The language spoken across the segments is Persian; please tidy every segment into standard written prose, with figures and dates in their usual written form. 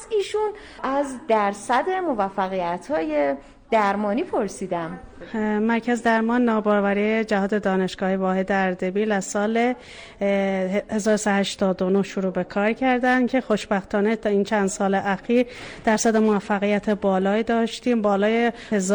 از ایشون از درصد موفقیت‌های درمانی پرسیدم. مرکز درمان ناباروری جهاد دانشگاهی واحد اردبیل از سال 1389 شروع به کار کردن که خوشبختانه تا این چند سال اخیر درصد موفقیت بالایی داشتیم، بالای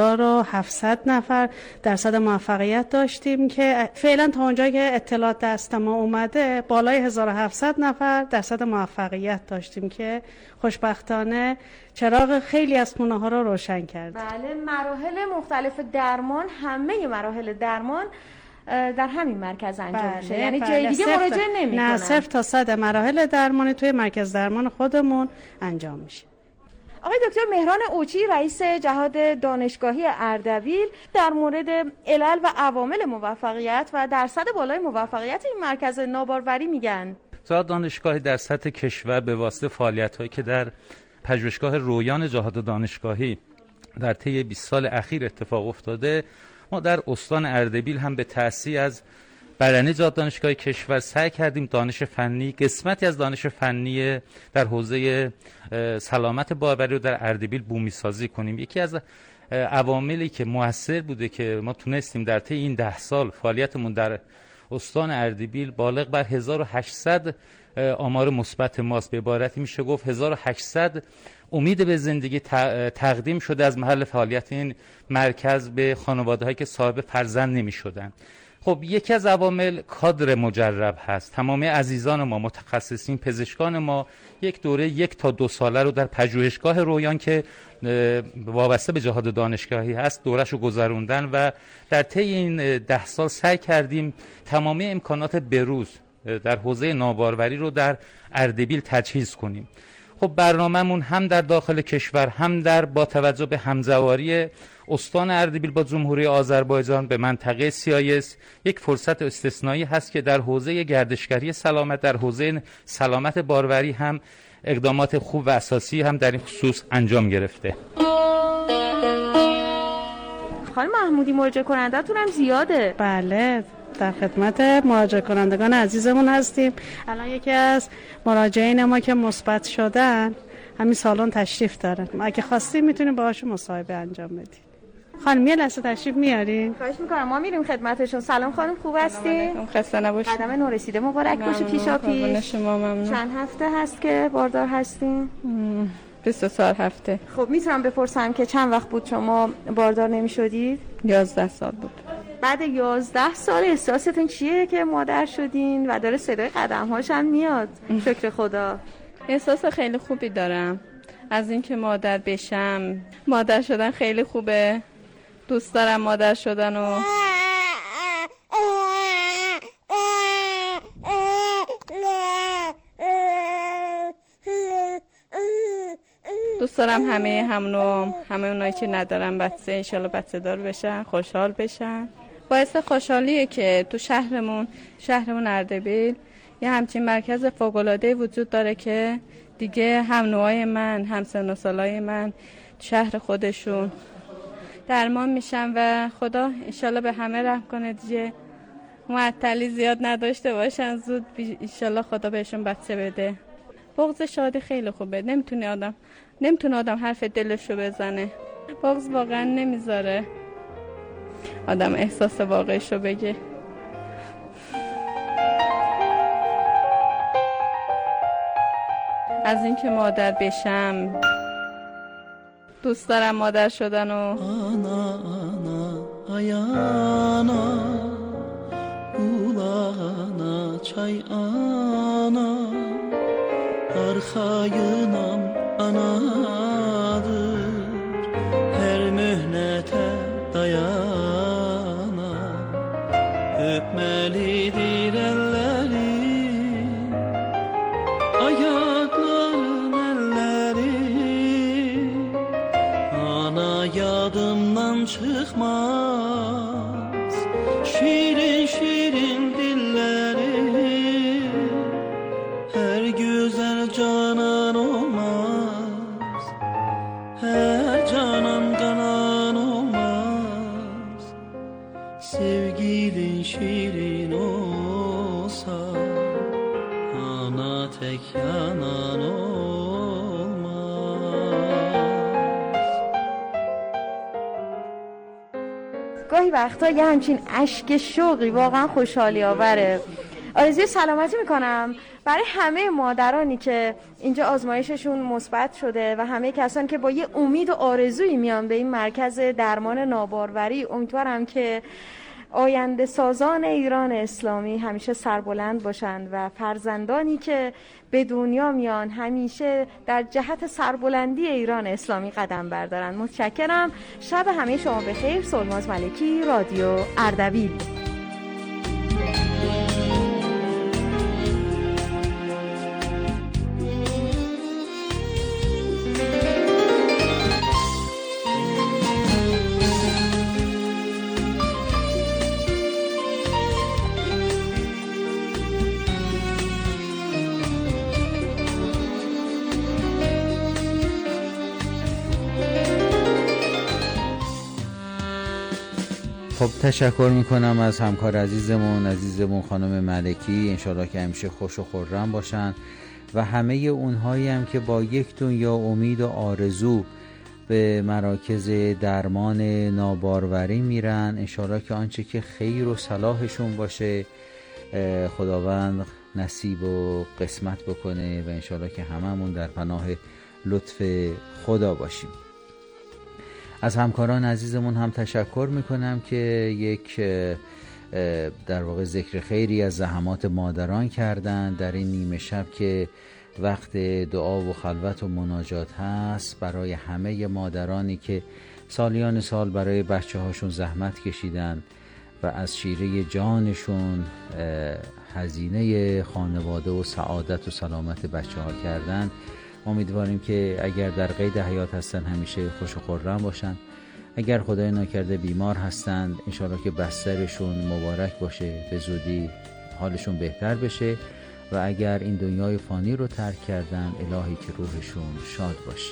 1700 نفر درصد موفقیت داشتیم که فعلا تا اونجایی که اطلاعات دست ما اومده بالای 1700 نفر درصد موفقیت داشتیم که خوشبختانه چراغ خیلی از خونه ها رو روشن کرد. بله، مراحل مختلف درمان، همه مراحل درمان در همین مرکز انجام میشه. یعنی جای دیگه مراجعه نمی‌کنن. نه، 0 تا 100 مراحل درمانی توی مرکز درمان خودمون انجام میشه. آقای دکتر مهران اوچی رئیس جهاد دانشگاهی اردبیل در مورد علل و عوامل موفقیت و درصد بالای موفقیت این مرکز ناباروری میگن. جهاد دانشگاهی در سطح کشور به واسطه فعالیت‌هایی که در پژوهشگاه رویان جهاد دانشگاهی در طی 20 سال اخیر اتفاق افتاده، ما در استان اردبیل هم به تأسیس از بدنه جهاد دانشگاهی کشور سعی کردیم دانش فنی، قسمتی از دانش فنی در حوزه سلامت باروری رو در اردبیل بومی سازی کنیم. یکی از عواملی که مؤثر بوده که ما تونستیم در طی این 10 سال فعالیتمون در استان اردبیل بالغ بر 1800 آمار مثبت ماست. به عبارتی میشه گفت 1800 امید به زندگی تقدیم شده از محل فعالیت این مرکز به خانواده‌هایی که صاحب فرزند نمی‌شدن. خب یکی از عوامل کادر مجرب هست. تمام عزیزان ما، متخصصین، پزشکان ما یک دوره 1 تا 2 ساله رو در پژوهشگاه رویان که وابسته به جهاد دانشگاهی هست دوره‌شو گذروندن و در طی این 10 سال سعی کردیم تمام امکانات بروز در حوزه ناباروری رو در اردبیل تجهیز کنیم. خب برنامه‌مون هم در داخل کشور هم با توجه به همزواری استان اردبیل با جمهوری آذربایجان به منطقه سیایس یک فرصت استثنایی هست که در حوزه گردشگری سلامت، در حوزه سلامت باروری هم اقدامات خوب و اساسی هم در این خصوص انجام گرفته. خانم محمودی، مراجعه کننده‌تون هم زیاده. بله، در خدمت مراجعه کنندگان عزیزمون هستیم. الان یکی از مراجعین ما که مثبت شدن همین سالن تشریف دارن. اگه خواستیم میتونیم باهاشون مصاحبه انجام بدیم. خانم یه لحظه تشریف میارین؟ خواهش میکنم، ما میریم خدمتشون. سلام خانم، خوب هستین؟ خسته نباشید. قدم نورسیده مبارک باشه. پیشاپیش چند هفته هست که باردار هستین؟ 24 هفته. خب میتونم بپرسم که چند وقت بود شما باردار نمیشدید؟ 11 سال بود. بعد 11 سال احساستون چیه که مادر شدین و داره صدای قدم‌هاش هم میاد؟ شکر خدا. احساس خیلی خوبی دارم از اینکه مادر بشم. مادر شدن خیلی خوبه. دوست دارم مادر شدن و دوست دارم همه اونایی که ندارن بچه انشالله بچه دار بشن، خوشحال بشن. باعث خوشحالیه که تو شهرمون اردبیل یه همچین مرکز فوق‌العاده وجود داره که دیگه هم نوعای من، هم سن و سالای من شهر خودشون درمان میشن و خدا انشالله به همه رحم کنه دیگه، معطلی زیاد نداشته باشن، زود انشالله خدا بهشون بچه بده. بغض شادی خیلی خوبه. نمیتونه آدم حرف دلشو بزنه. بغض واقعا نمیذاره آدم احساس واقعیشو بگه. از اینکه مادر بشم دوست دارم مادر شدن و آنا ayana ulana çay ana arxayınam anadır her mühnete dayana öpmelidir elleri ayakların elleri ana yadımdan çıkmaz şirin şirin dilleri her güzel canan olmaz her canan canan olmaz sevgilin şirin olsa ana tek yanan olmaz. گاهی وقتا یه همچین اشک شوقی واقعا خوشحالی آوره. آرزوی سلامتی میکنم برای همه مادرانی که اینجا آزمایششون مثبت شده و همه کسانی که با یه امید و آرزویی میان به این مرکز درمان ناباروری. امیدوارم که آینده سازان ایران اسلامی همیشه سربلند باشند و فرزندانی که به دنیا میان همیشه در جهت سربلندی ایران اسلامی قدم بردارن. متشکرم. شب همه شما بخیر. سلماز ملکی، رادیو اردبیل. خب تشکر میکنم از همکار عزیزمون خانم ملکی. انشالله که همیشه خوش و خرم باشن و همه اونهایی هم که با یک دنیا امید و آرزو به مراکز درمان ناباروری میرن، انشالله که آنچه که خیر و صلاحشون باشه خداوند نصیب و قسمت بکنه و انشالله که هممون در پناه لطف خدا باشیم. از همکاران عزیزمون هم تشکر میکنم که یک در واقع ذکر خیری از زحمات مادران کردن در این نیمه شب که وقت دعا و خلوت و مناجات هست، برای همه مادرانی که سالیان سال برای بچه هاشون زحمت کشیدن و از شیره جانشون هزینه خانواده و سعادت و سلامت بچه ها کردن. امیدواریم که اگر در قید حیات هستن همیشه خوش و خرم باشن. اگر خدای ناکرده بیمار هستند انشاءالله که بسترشون مبارک باشه، به زودی حالشون بهتر بشه و اگر این دنیای فانی رو ترک کردن الهی که روحشون شاد باشه.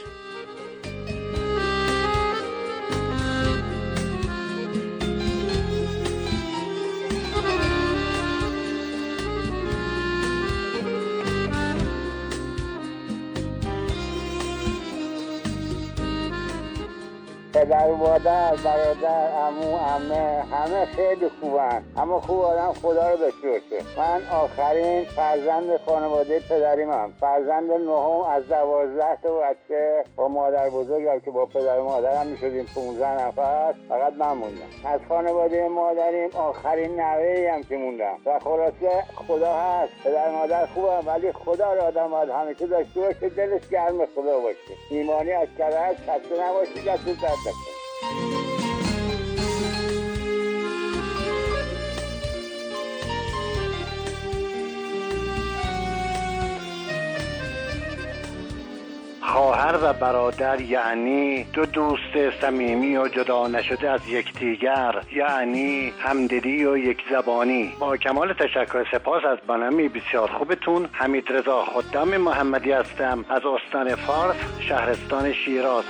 پدر و مادر، برادر، عمو، عمه، همه خیلی خوبن، اما خوب آدم خدا رو داشته باشه. من آخرین فرزند خانواده پدریمم، فرزند نهم از 12 تا بچه با مادر بزرگم که با پدر و مادرم میشدیم 15 نفر، فقط من موندم. از خانواده مادریم آخرین نوه‌ای هم که موندم و خلاصه خدا هست. پدر و مادر خوبم ولی خدا رو آدم باید همیشه داشته باشه، دلش گرم خدا باشه، ایمانی از کره هست، خسته نباشی، دست درد نکنه. خواهر و برادر یعنی دو دوست صمیمی و جدا نشده از یکدیگر، یعنی همدلی و یک زبانی. با کمال تشکر سپاس از برنامه بسیار خوبتون. حمیدرضا خدام محمدی هستم از استان فارس، شهرستان شیراز.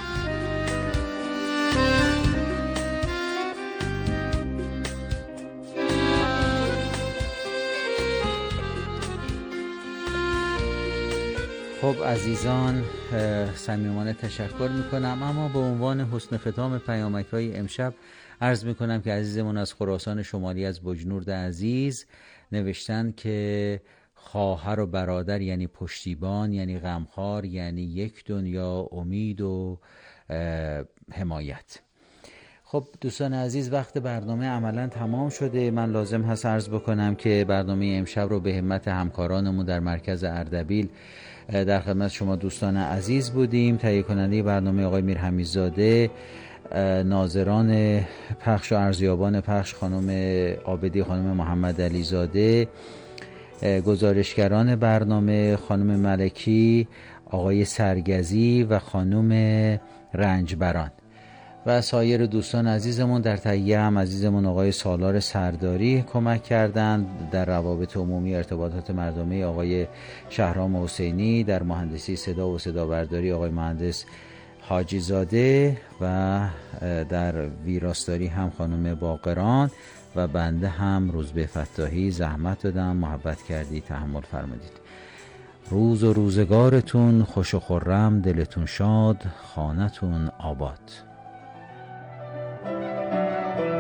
خب عزیزان صمیمانه تشکر میکنم، اما به عنوان حسن ختام پیامک‌های امشب عرض میکنم که عزیزمون از خراسان شمالی از بجنورد عزیز نوشتن که خواهر و برادر یعنی پشتیبان، یعنی غمخوار، یعنی یک دنیا امید و حمایت. خب دوستان عزیز، وقت برنامه عملا تمام شده. من لازم هست عرض بکنم که برنامه امشب رو به همت همکارانمون در مرکز اردبیل در خدمت شما دوستان عزیز بودیم. تهیه کننده برنامه آقای میر حمیدزاده، ناظران پخش و ارزیابان پخش خانم عابدی، خانم محمد علی زاده، گزارشگران برنامه خانم ملکی، آقای سرگزی و خانم رنجبران و سایر دوستان عزیزمون. در تهیه هم عزیزمون آقای سالار سرداری کمک کردند. در روابط عمومی ارتباطات مردمی آقای شهرام حسینی، در مهندسی صدا و صدا برداری آقای مهندس حاجی زاده و در ویراستاری هم خانم باقران و بنده هم روزبه فتاحی زحمت دادم، محبت کردید، تحمل فرمودید. روز و روزگارتون خوش و خرم، دلتون شاد، خانتون آباد.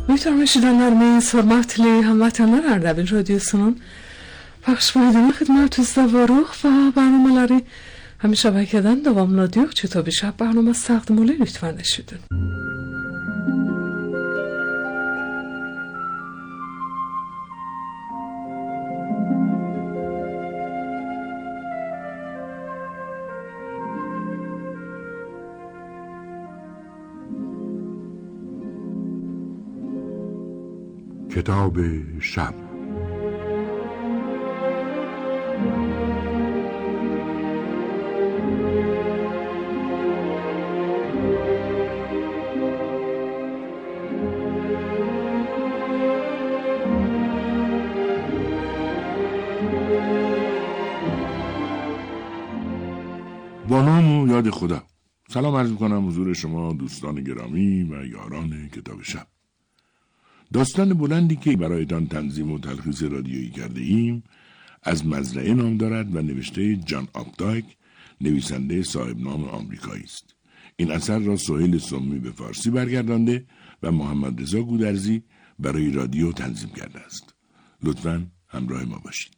Mükemmellerimiz, hörmətli həmvətənlər, Ərdəbil radiosunun pəxş edilən xidmətinizdə varıq və برنامه‌ləri همین şəbəkədən davamlanıyor. چطور شب برنامه تقدیم الی لطفاً نشدن. کتاب شب. با نام و یاد خدا. سلام عرض می‌کنم حضور شما دوستان گرامی و یاران کتاب شب. داستان بلندی که برایتان تنظیم و تلخیص رادیویی کرده ایم از مزرعه نام دارد و نوشته جان آپدایک، نویسنده صاحب نام آمریکایی است. این اثر را سهیل سمی به فارسی برگردانده و محمد رضا گودرزی برای رادیو تنظیم کرده است. لطفاً همراه ما باشید.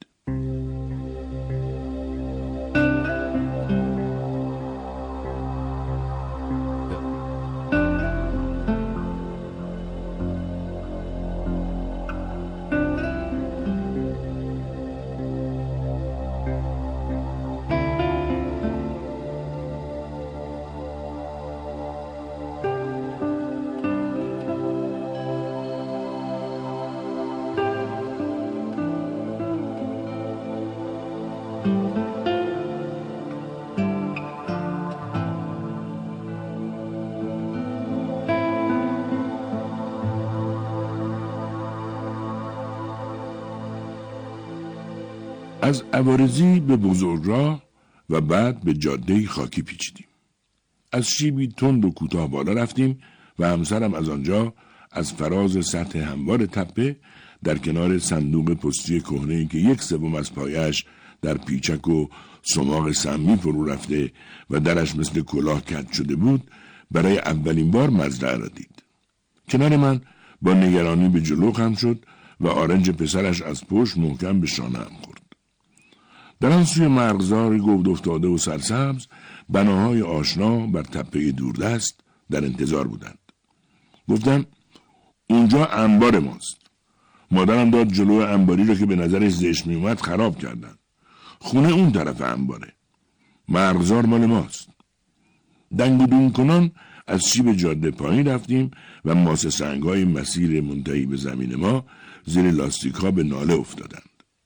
از عوارضی به بزرگراه و بعد به جاده خاکی پیچیدیم. از شیبی تند و کوتاه بالا رفتیم و همسرم از آنجا از فراز سطح هموار تپه در کنار صندوق پستی کهنه‌ای که 1/3 از پایش در پیچک و سماق سمی فرو رفته و درش مثل کلاه کج شده بود برای اولین بار مزرعه را دید. کنار من با نگرانی به جلو خم شد و آرنج پسرش از پشت محکم به شانه‌ام خورد. در آن سوی مرغزار گود افتاده و سرسبز بناهای آشنا بر تپه دوردست در انتظار بودند. گفتم اونجا انبار ماست. مادرم داد جلو انباری را که به نظرش زشت می اومد خراب کردن. خونه اون طرف انباره. مرغزار مال ماست. دنگ و دون کنان از شیب جاده پایین رفتیم و ماسه سنگ‌های مسیر منتهی به زمین ما زیر لاستیک‌ها به ناله افتادند.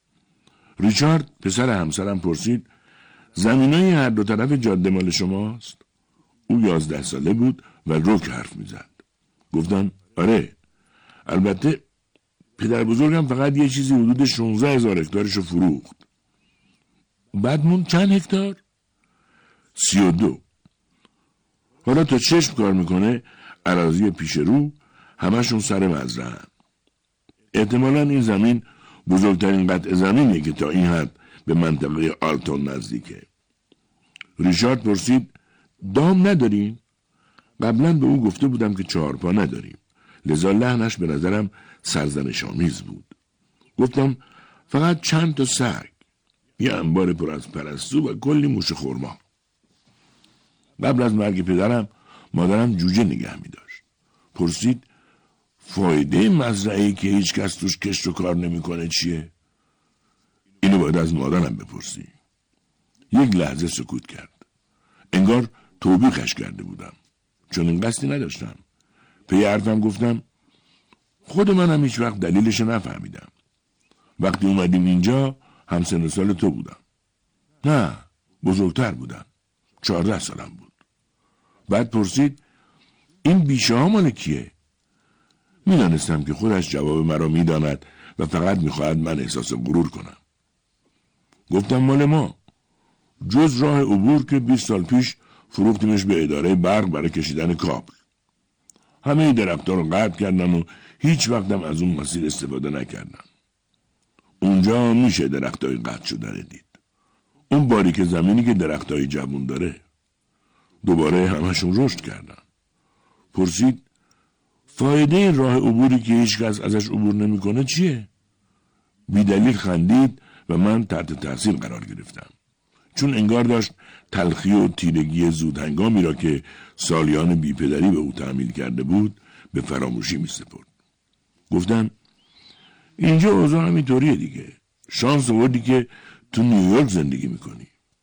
ریچارد پسر همسرم پرسید زمینای هر دو طرف جاده مال شماست؟ او 11 ساله بود و رک حرف میزد. گفتم آره، البته پدر بزرگم فقط یه چیزی حدود 16,000 هکتارشو فروخت. بعد مون چند هکتار؟ 32. حالا تا چشم کار میکنه اراضی پیش رو همشون سر مزرعه. احتمالاً این زمین بزرگترین قطع زمینه که تا این حد به منطقه آلتون نزدیکه. ریچارد پرسید دام ندارین؟ قبلا به او گفته بودم که 4 پا نداریم، لذا لحنش به نظرم سرزنش‌آمیز بود. گفتم فقط چند تا سگ، یه انبار پر از پرستو و کلی موش خرما. قبل از مرگ پدرم مادرم جوجه نگه می داشت. پرسید فایده مزرعه‌ای که هیچ کس توش کشت و کار نمی‌کنه چیه؟ اینو باید از مادرم بپرسی. یک لحظه سکوت کرد. انگار توبیخش کرده بودم، چون این قصدی نداشتم. پی حرفم گفتم خود منم هیچ وقت دلیلش نفهمیدم. وقتی اومدیم اینجا هم سن و سال تو بودم. نه، بزرگتر بودم. 14 سالم بود. بعد پرسید این بیشه ها مال کیه؟ میدانستم که خودش جواب مرا میداند و فقط میخواهد من احساس غرور کنم. گفتم مال ما، جز راه عبور که 20 سال پیش فروختیمش به اداره برق برای کشیدن کابل. همه درخت‌ها رو قطع کردم و هیچ وقتم از اون مسیر استفاده نکردم. اونجا میشه درختای قطع شدن دید. اون باریک زمینی که درختای جوون داره. دوباره همشون رشد کردن. پرسید فایده راه عبوری که هیچ کس ازش عبور نمیکنه چیه؟ بیدلیل خندید و من تحت تاثیر قرار گرفتم. چون انگار داشت تلخی و تیرگی زودهنگامی را که سالیان بیپدری به او تحمیل کرده بود به فراموشی می سپرد. گفتم اینجا اوضاع همینطوریه دیگه. شانس آوردی که تو نیویورک زندگی میکنی.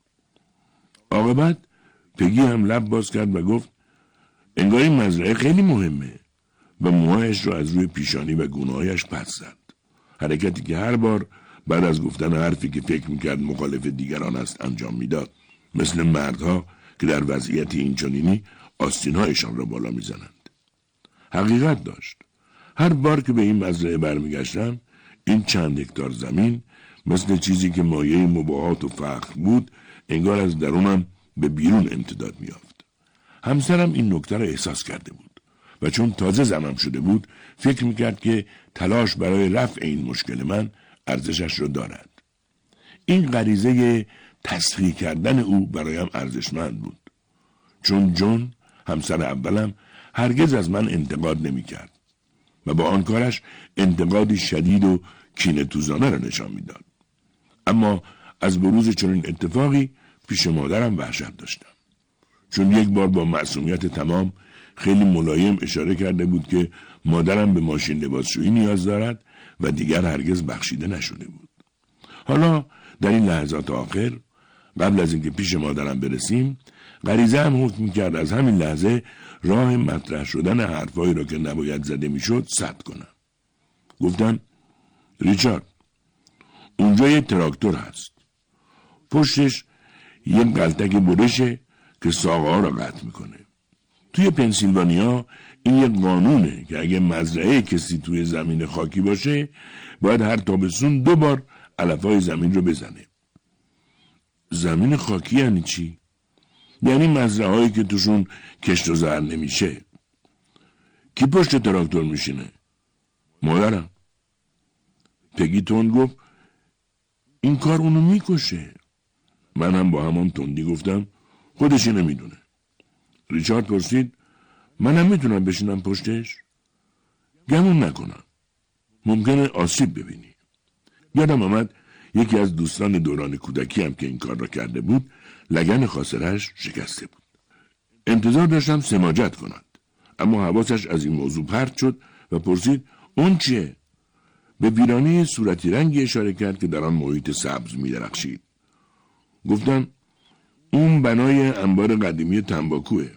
عاقبت پگی هم لب باز کرد و گفت انگار این مزرعه خیلی مهمه و موهایش را از روی پیشانی و گونه‌هایش پس زد. حرکتی که هر بار بعد از گفتن حرفی که فکر میکرد مخالف دیگران است انجام میداد، مثل مردها که در وضعیت اینچنینی آستینهایشان را بالا میزنند. حقیقت داشت. هر بار که به این مزرعه برمیگشتم این چند هکتار زمین مثل چیزی که مایه مباهات و فخر بود انگار از درونم به بیرون امتداد میافت. همسرم این نکته را احساس کرده بود و چون تازه زنم شده بود فکر میکرد که تلاش برای رفع این مشکل من ارزشش را دارد. این غریزه تصحیح کردن او برایم ارزشمند بود. چون جون همسر اولم هرگز از من انتقاد نمیکرد و با آن کارش انتقادی شدید و کینه‌توزانه را نشان میداد. اما از بروز چنین اتفاقی پیش مادرم وحشت داشتم. چون یک بار با معصومیت تمام خیلی ملایم اشاره کرده بود که مادرم به ماشین لباسشویی نیاز دارد و دیگر هرگز بخشیده نشده بود. حالا در این لحظات آخر قبل از اینکه پیش مادرم برسیم غریزه هم حکم می‌کرد از همین لحظه راه مطرح شدن حرفایی را که نباید زده میشد سد کنم. گفتم ریچارد اونجا یه تراکتور هست. پشتش یه قلتک برشه که ساقه‌ها را قطع میکنه. توی پنسیلوانیا این یه قانونه که اگه مزرعه کسی توی زمین خاکی باشه باید هر تابستون 2 بار علفای زمین رو بزنه. زمین خاکی یعنی چی؟ یعنی مزرعه هایی که توشون کشت و زرع نمیشه. کی پشت تراکتور میشینه؟ مادرم. پگی تند گفت این کار اونو میکشه. من هم با همان تندی گفتم خودشی نمیدونه. ریچارد پرسید منم میتونم بشینم پشتش؟ گمون نکنم. ممکنه آسیب ببینی. یادم آمد یکی از دوستان دوران کودکی هم که این کار را کرده بود لگن خاصره‌اش شکسته بود. انتظار داشتم سماجت کند اما حواسش از این موضوع پرت شد و پرسید اون چیه؟ به ویرانه صورتی رنگی اشاره کرد که در آن محیط سبز می درخشید. گفتم اون بنای انبار قدیمی تنباکوه.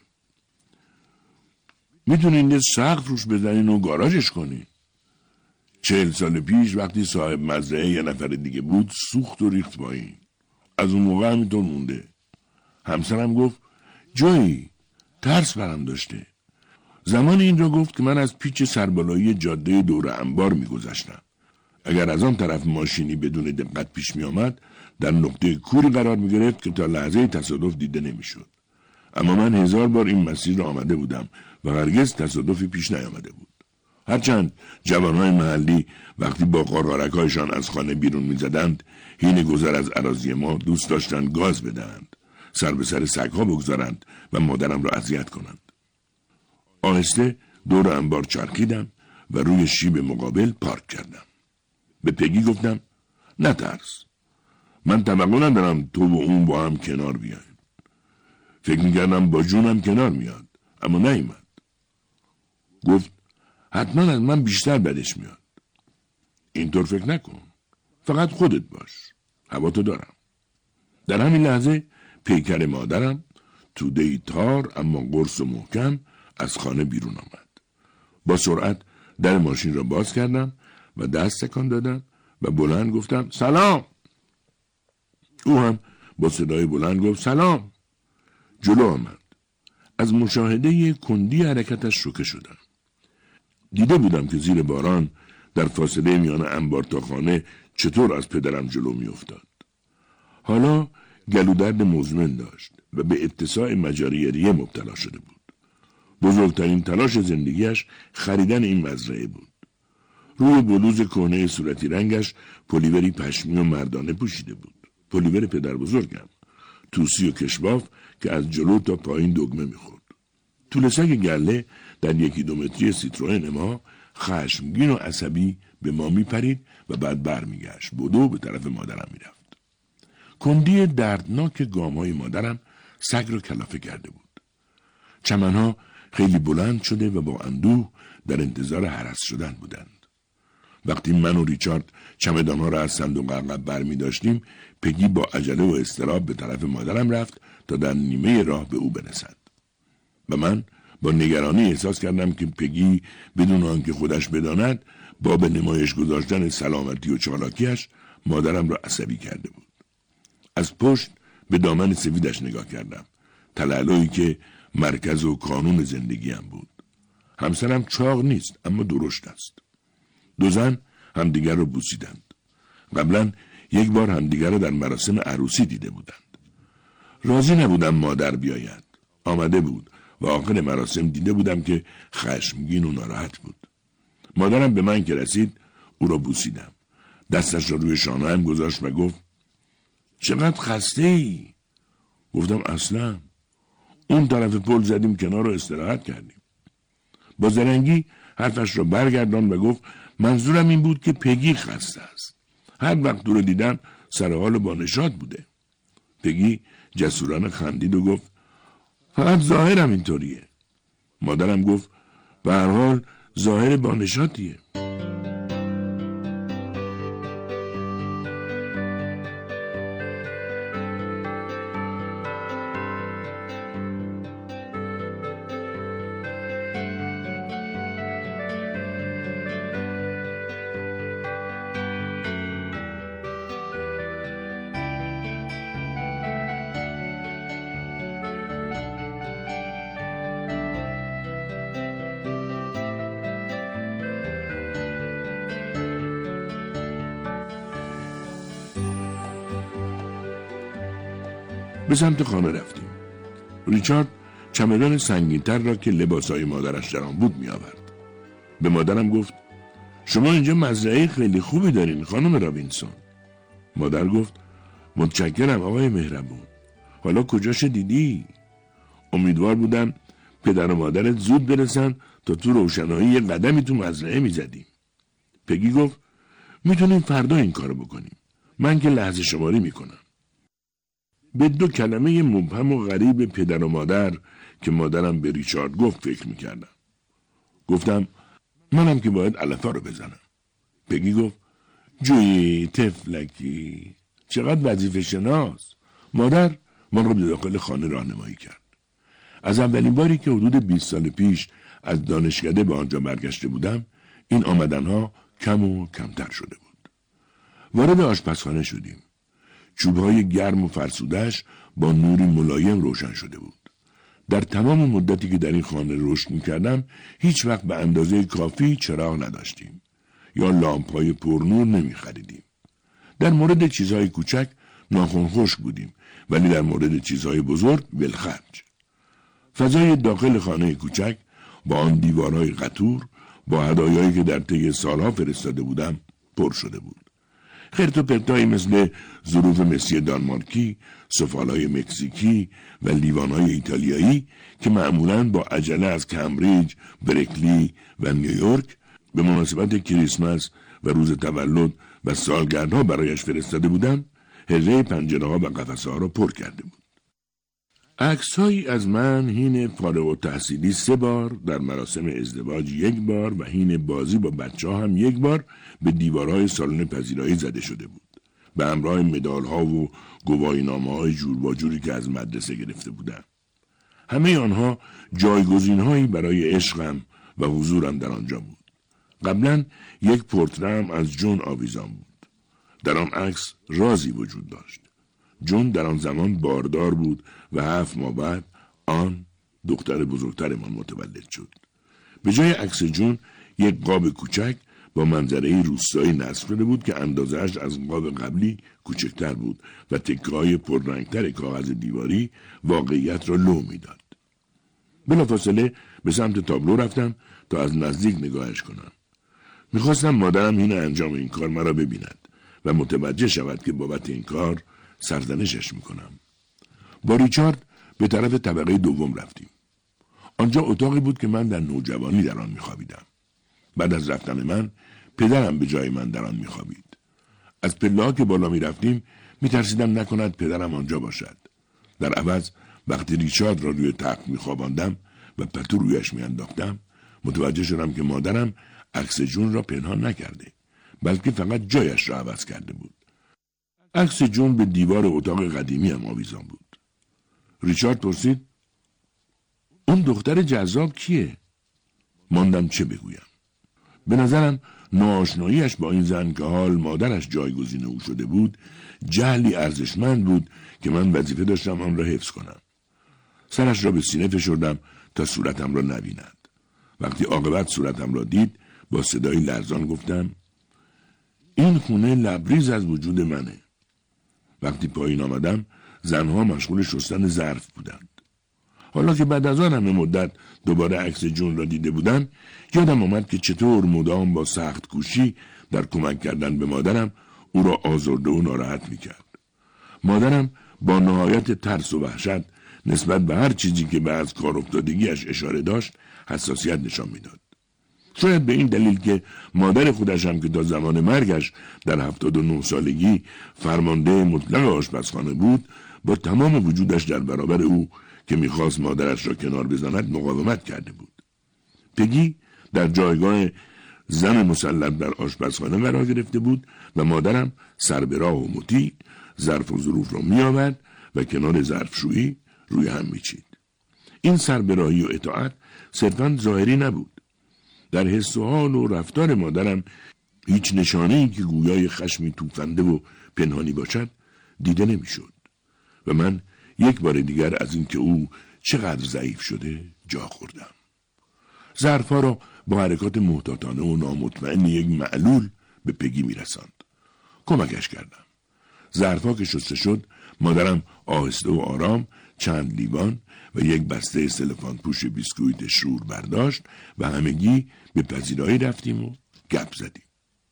میتونین یه سقف روش بزنین و گاراژش کنین. 40 سال پیش وقتی صاحب مزرعه یه نفر دیگه بود سوخت و ریخت پایین. از اون موقع همینطور مونده. همسرم گفت جویی ترس برم داشته. زمان این را گفت که من از پیچ سربالایی جاده دور انبار میگذشتم. اگر از آن طرف ماشینی بدون دقت پیش می آمد در نقطه کوری قرار می گرفت که تا لحظه تصادف دیده نمی شد. اما من 1000 بار این مسیر را آمده بودم و هرگز تصادفی پیش نیامده بود. هرچند جوانهای محلی وقتی با قارقارک‌هایشان از خانه بیرون می زدند حین گذر از اراضی ما دوست داشتند گاز بدهند، سر به سر سگ‌ها بگذارند و مادرم را اذیت کنند. آهسته دور انبار چرخیدم و روی شیب مقابل پارک کردم. به پگی گفتم نترس. من توقع ندارم تو و اون با هم کنار بیایم. فکر میکردم با جونم کنار میاد اما نیامد. گفت حتما از من بیشتر بدش میاد. اینطور فکر نکن. فقط خودت باش. هوا تو دارم. در همین لحظه پیکر مادرم توده تار اما قرص و محکم از خانه بیرون آمد. با سرعت در ماشین را باز کردم و دست تکان دادم و بلند گفتم سلام. او هم با صدای بلند گفت سلام. جلو آمد. از مشاهده کندی حرکتش شوکه شدم. دیده بودم که زیر باران در فاصله میان انبار تا خانه چطور از پدرم جلو می افتاد. حالا گلودرد مزمن داشت و به اتساع مجاری ریه مبتلا شده بود. بزرگترین تلاش زندگیش خریدن این مزرعه بود. روی بلوز کهنه صورتی رنگش پلیوری پشمی و مردانه پوشیده بود. پلیور پدر بزرگم. توسی و کشباف که از جلو تا پایین دگمه میخورد. طول سگ گله در 1-2 متری سیتروئن ما خشمگین و عصبی به ما میپرید و بعد برمیگشت. بدو به طرف مادرم میرفت. کندی دردناک گام‌های مادرم سگ را کلافه کرده بود. چمنها خیلی بلند شده و با اندوه در انتظار هرس شدن بودند. وقتی من و ریچارد چمدانها را از صندوق عقب برمی داشتیم، پگی با عجله و اضطراب به طرف مادرم رفت تا در نیمه راه به او برسد. و من با نگرانی احساس کردم که پگی بدون آنکه خودش بداند با به نمایش گذاشتن سلامتی و چالاکیش مادرم را عصبی کرده بود. از پشت به دامن سفیدش نگاه کردم، تلالویی که مرکز و کانون زندگیم بود. همسرم چاق نیست اما درشت است. 2 زن همدیگر را بوسیدند. قبلا 1 بار همدیگر را در مراسم عروسی دیده بودند. راضی نبودم مادر بیاید. آمده بود و آخر مراسم دیده بودم که خشمگین و ناراحت بود. مادرم به من که رسید او را بوسیدم. دستش را روی شانه‌ام گذاشت و گفت چقدر خسته ای؟ گفتم اصلا. اون طرف پل زدیم کنار رو استراحت کردیم. با زرنگی حرفش را برگردان و گفت منظورم این بود که پگی خسته است. هر وقت تو رو دیدم سر حال با نشاط بوده. پگی جسورانه خندید و گفت فقط ظاهرم اینطوریه. مادرم گفت به هر حال ظاهر با نشاطیه. به سمت خانه رفتیم. ریچارد چمدان سنگین‌تر را که لباسای مادرش در آن بود می آورد. به مادرم گفت شما اینجا مزرعه خیلی خوبی دارین خانم رابینسون. مادر گفت متشکرم آقای مهربون. حالا کجاش دیدی؟ امیدوار بودم پدر و مادرت زود برسن تا تو روشنایی یه قدمی تو مزرعه می زدیم. پگی گفت میتونیم فردا این کارو بکنیم. من که لحظه شماری میکنم. به 2 کلمه مبهم و غریب پدر و مادر که مادرم به ریچارد گفت فکر میکردم. گفتم منم که باید علفا رو بزنم. پگی گفت جویی تفلکی چقدر وظیفه شناس. مادر من رو به داخل خانه راهنمایی کرد. از اولین باری که حدود 20 سال پیش از دانشکده به آنجا برگشته بودم این آمدنها کم و کمتر شده بود. وارد آشپزخانه شدیم. چوب‌های گرم و فرسوده‌اش با نوری ملایم روشن شده بود. در تمام مدتی که در این خانه رشد می‌کردم هیچ وقت به اندازه کافی چراغ نداشتیم یا لامپ‌های پرنور نمی‌خریدیم. در مورد چیزهای کوچک ناخن خشک بودیم ولی در مورد چیزهای بزرگ ولخرج. فضای داخل خانه کوچک با آن دیوارهای قطور با هدایایی که در طی سالها فرستاده بودم پر شده بود. خرت و پرتایی مثل ظروف مسی دانمارکی، سفالای مکزیکی و لیوانهای ایتالیایی که معمولاً با عجله از کمبریج، برکلی و نیویورک به مناسبت کریسمس و روز تولد و سالگردها برایش فرستاده بودم، حلقه پنجره‌ها و قفسه‌ها را پر کرده بود. عکس‌هایی از من حین فارغ التحصیلی 3 بار، در مراسم ازدواج 1 بار و حین بازی با بچه‌ها هم 1 بار به دیوارهای سالن پذیرایی زده شده بود. به همراه مدال‌ها و گواهینامه‌های جور با جوری که از مدرسه گرفته بودم. همه آنها جایگزین‌هایی برای عشقم و حضورم در آنجا بود. قبلا 1 پورتره‌ام از جون آویزان بود. در آن عکس رازی وجود داشت. جون در آن زمان باردار بود و 7 ماه بعد آن دختر بزرگترمان متولد شد. به جای عکس جون 1 قاب کوچک با منظره روستایی نصب شده بود که اندازه‌اش از قاب قبلی کوچکتر بود و تکه‌های پررنگتر کاغذ دیواری واقعیت را لو میداد. بلافاصله به سمت تابلو رفتم تا از نزدیک نگاهش کنم. میخواستم مادرم حین انجام این کار مرا ببیند و متوجه شود که بابت این کار سرزنشش میکنم. با ریچارد به طرف طبقه دوم رفتیم. آنجا اتاقی بود که من در نوجوانی در آن میخوابیدم. بعد از رفتن من پدرم به جای من در آن میخوابید. از پله‌ها که بالا میرفتیم میترسیدم نکند پدرم آنجا باشد. در عوض وقتی ریچارد را روی تخت میخواباندم و پتو رویش میانداختم متوجه شدم که مادرم عکس جون را پنهان نکرده، بلکه فقط جایش را عوض کرده بود. عکس جون به دیوار اتاق قدیمی هم آویزان بود. ریچارد پرسید اون دختر جذاب کیه؟ ماندم چه بگویم. به نظرم ناآشناییش با این زن که حال مادرش جایگزین او شده بود جهلی ارزشمند بود که من وظیفه داشتم آن را حفظ کنم. سرش را به سینه فشردم تا صورتم را نبیند. وقتی عاقبت صورتم را دید با صدای لرزان گفتم این خونه لبریز از وجود منه. وقتی پایین آمدم زنها مشغول شستن ظرف بودند. حالا که بعد از آن همه مدت دوباره عکس جون را دیده بودم یادم آمد که چطور مدام با سخت کوشی در کمک کردن به مادرم او را آزرده و ناراحت میکرد. مادرم با نهایت ترس و وحشت نسبت به هر چیزی که به از کار افتادگیش اشاره داشت حساسیت نشان میداد. شاید به این دلیل که مادر خودش هم که تا زمان مرگش در 79 سالگی فرمانده مطلق آشپزخانه بود با تمام وجودش در برابر او که میخواست مادرش را کنار بزند مقاومت کرده بود. پگی در جایگاه زن مسلط در آشپزخانه قرار گرفته بود و مادرم سر به راه و مطیع ظرف و ظروف را میآورد و کنار ظرفشویی روی هم میچید. این سربراهی و اطاعت صرفاً ظاهری نبود. در حس و حال و رفتار مادرم هیچ نشانه‌ای که گویای خشمی توفنده و پنهانی باشد دیده نمیشد و من یک بار دیگر از اینکه او چقدر ضعیف شده جا خوردم. ظرف‌ها را با حرکات محتاطانه و نامطمئن یک معلول به پگی میرساند. کمکش کردم. ظرف‌ها که شسته شد مادرم آهسته و آرام چند لیوان و یک بسته سلفان پوش بیسکویت شور برداشت و همگی به پذیرایی رفتیم و گپ زدیم.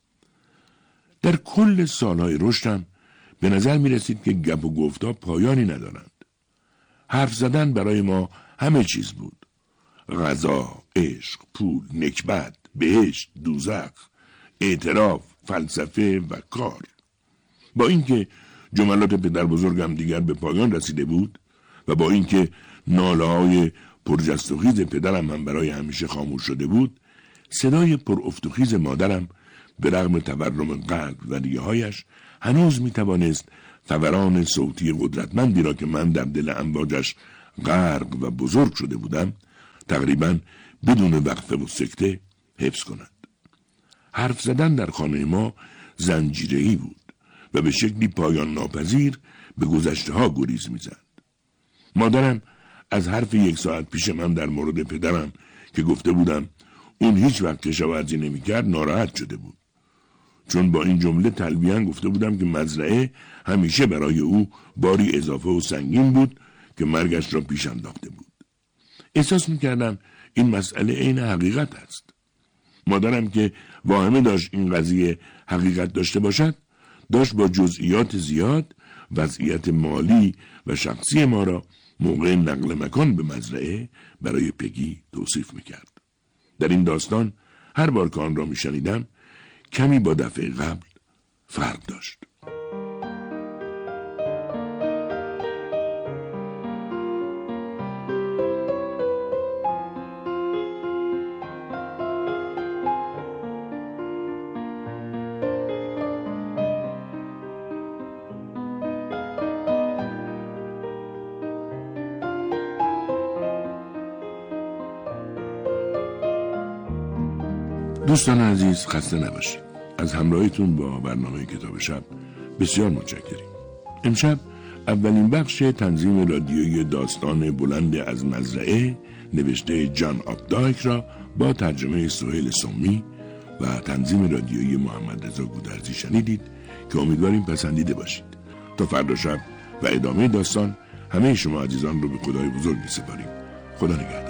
در کل سالهای رشدم به نظر می رسید که گپ و گفتا پایانی ندارند. حرف زدن برای ما همه چیز بود. غذا، عشق، پول، نکبت، بهشت، دوزخ، اعتراف، فلسفه و کار. با اینکه جملات پدر بزرگم دیگر به پایان رسیده بود و با اینکه ناله‌های پرجست و خیز پدرم هم برای همیشه خاموش شده بود، صدای پر افت و خیز مادرم به رغم تورم قلب و ریه‌هایش هنوز میتوانست فوران صوتی قدرتمندی را که من در دل امواجش غرق و بزرگ شده بودم تقریباً بدون وقفه و سکته حفظ کند. حرف زدن در خانه ما زنجیره‌ای بود و به شکلی پایان ناپذیر به گذشته ها گریز میزد. مادرم از حرف 1 ساعت پیش من در مورد پدرم که گفته بودم اون هیچ وقت کشاورزی نمی‌کرد ناراحت شده بود، چون با این جمله تلویحاً گفته بودم که مزرعه همیشه برای او باری اضافه و سنگین بود که مرگش را پیش انداخته بود. احساس می‌کردم این مسئله عین حقیقت است. مادرم که واهمه داشت این قضیه حقیقت داشته باشد داشت با جزئیات زیاد وضعیت مالی و شخصی ما را موقع نقل مکان به مزرعه برای پگی توصیف میکرد. در این داستان هر بار که آن را میشنیدم کمی با دفعه قبل فرق داشت. دوستان عزیز خسته نباشید. از همراهیتون با برنامه کتاب شب بسیار متشکریم. امشب اولین بخش تنظیم رادیویی داستان بلند از مزرعه نوشته جان آپدایک را با ترجمه سهیل سمی و تنظیم رادیویی محمد رضا گودرزی شنیدید که امیدواریم پسندیده باشید. تا فردا شب و ادامه داستان همه شما عزیزان رو به خدای بزرگ می‌سپاریم. خدا نگهدار.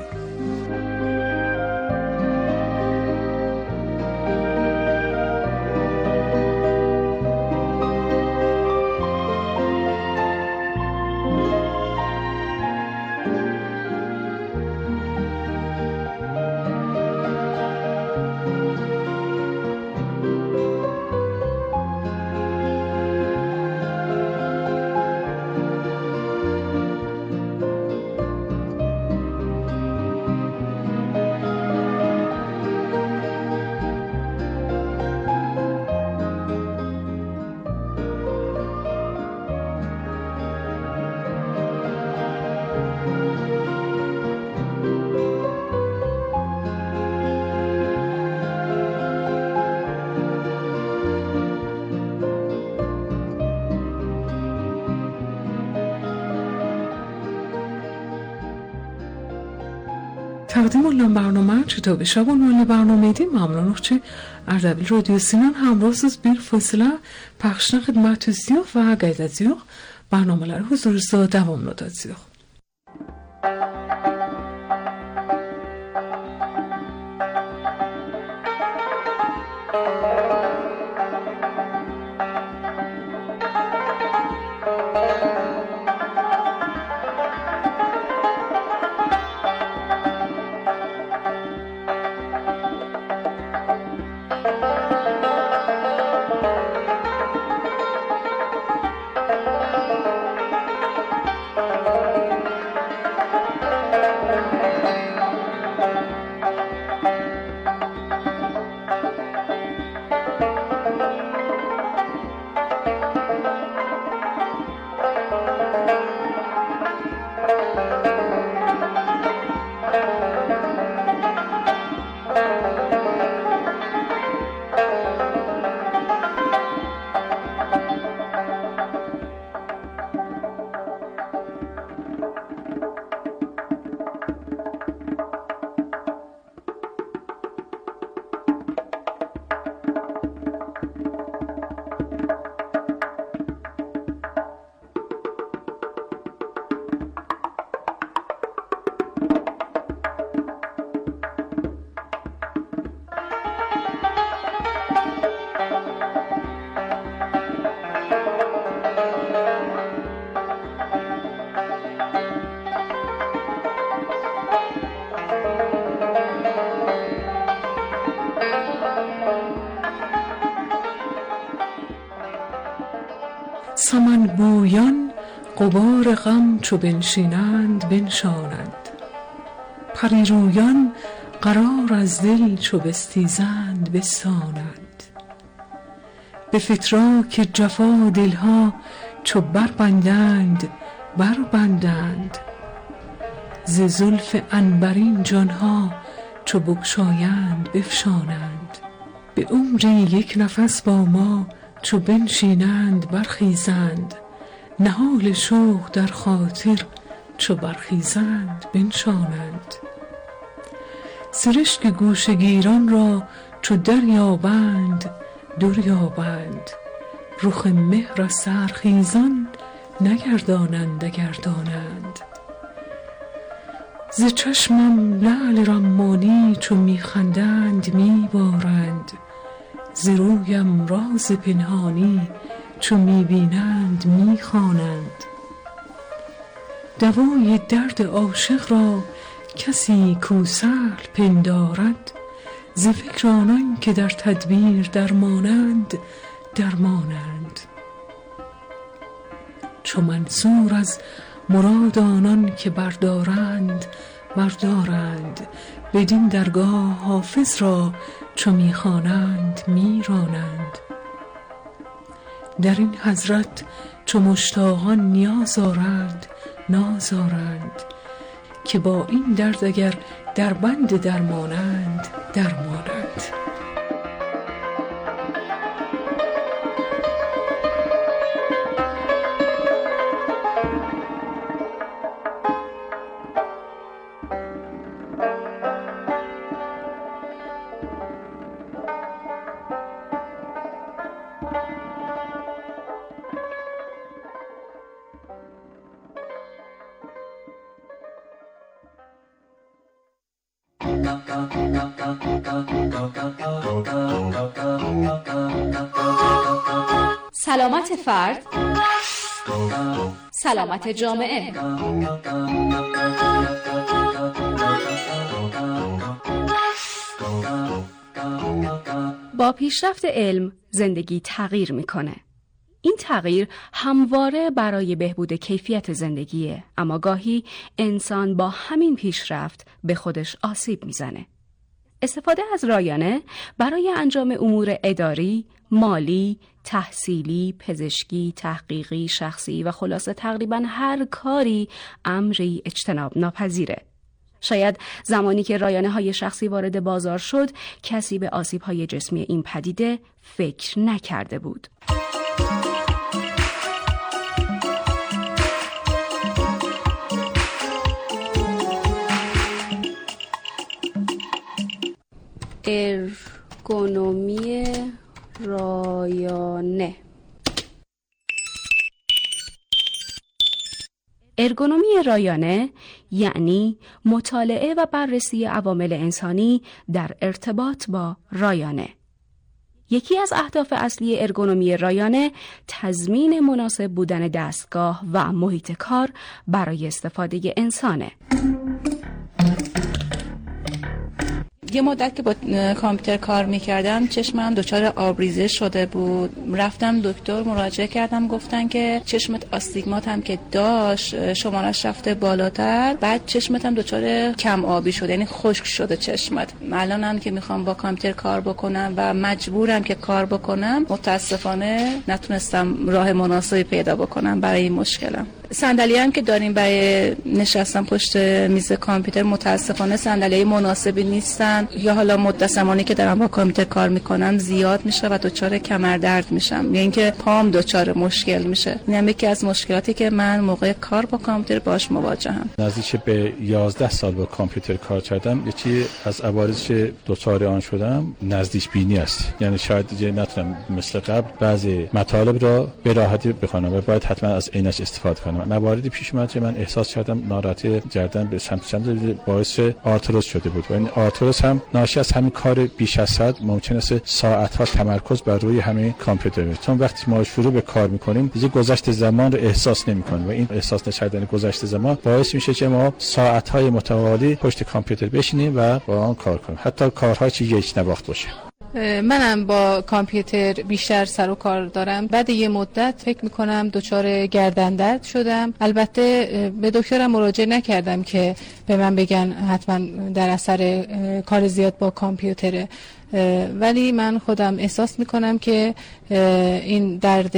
تقدیم اولم برنامه چطور شب عنوان برنامه دی ممنون چه اردبیل رادیو سینان همراز از بیر فاصله پخشن خدمت زیوخ و قیدت زیوخ برنامه لر حضور زا دوام نداد زیوخ. سمن بویان غبار غم چو بنشینند بنشانند، پریرویان قرار از دل چو بستیزند بستانند. به فتراک جفا دلها چو بربندند بربندند، ز زلف عنبرین جانها چو بگشایند بفشانند. به عمری یک نفس با ما چو بنشینند برخیزند، نهال شوق در خاطر چو برخیزند بنشانند. سرشک گوشه گیران را چو دریابند دریابند، رخ مهر از سرخیزان نگردانند گردانند. ز چشمم لعل رمانی چو میخندند میبارند، ز رویم راز پنهانی چو میبینند میخوانند. دوای درد عاشق را کسی کو سهل پندارد، ز فکر آنان که در تدبیر درمانند درمانند. چو منصور از مراد آنان که بردارند بردارند، بدین درگاه حافظ را چو میخوانند میرانند. در این حضرت چو مشتاقان نیاز آرند ناز آرند، که با این درد اگر در بند درمانند درمانند. سلامت فرد، سلامت جامعه. با پیشرفت علم زندگی تغییر میکنه. این تغییر همواره برای بهبود کیفیت زندگیه، اما گاهی انسان با همین پیشرفت به خودش آسیب میزنه. استفاده از رایانه برای انجام امور اداری، مالی، تحصیلی، پزشکی، تحقیقی، شخصی و خلاصه تقریباً هر کاری امری اجتناب ناپذیره. شاید زمانی که رایانه های شخصی وارد بازار شد، کسی به آسیب های جسمی این پدیده فکر نکرده بود. ارگونومی رایانه. ارگونومی رایانه یعنی مطالعه و بررسی عوامل انسانی در ارتباط با رایانه. یکی از اهداف اصلی ارگونومی رایانه تضمین مناسب بودن دستگاه و محیط کار برای استفاده انسانه. یه مدت که با کامپیوتر کار میکردم چشمم دچار آبریزش شده بود. رفتم دکتر مراجعه کردم، گفتن که چشمت آستیگمات هم که داشت شمارش رفته بالاتر، بعد چشمت هم دچار کم آبی شده، یعنی خشک شده چشمت. الانم که میخوام با کامپیوتر کار بکنم و مجبورم که کار بکنم، متاسفانه نتونستم راه مناسبی پیدا بکنم برای این مشکلم. صندلی هم که داریم برای نشستن پشت میز کامپیوتر متاسفانه صندلی مناسبی نیستن، یا حالا مدت زمانی که دارم با کامپیوتر کار میکنم زیاد میشه و دچار کمردرد میشم، یا اینکه پام دچار مشکل میشه. این یکی از مشکلاتی که من موقع کار با کامپیوتر باش مواجهم. نزدیک به 11 سال با کامپیوتر کار کردم. یکی از عوارضش دچار آن شدم نزدیک بینی است، یعنی شاید دیگه نتونم مثل قبل بعضی مطالب را به راحتی بخونم و باید حتما از عینک استفاده کنم. مواردی پیش اومد که من احساس کردم ناراحتی گردن به سمت باعث آرتروز شده بود و این آرتروز هم ناشی از همین کار بیش از حد ممکن است ساعت‌ها تمرکز بر روی همین کامپیوتر، چون وقتی ما شروع به کار می‌کنیم دیگه گذشت زمان رو احساس نمی‌کنیم و این احساس نکردن گذشت زمان باعث میشه که ما ساعت‌های متوالی پشت کامپیوتر بشینیم و با آن کار کنیم، حتی کارهایی که یک نواخت باشه. منم با کامپیوتر بیشتر سر و کار دارم. بعد یه مدت فکر میکنم دچار گردن درد شدم. البته به دکترم مراجعه نکردم که به من بگن حتما در اثر کار زیاد با کامپیوتره، ولی من خودم احساس میکنم که این درد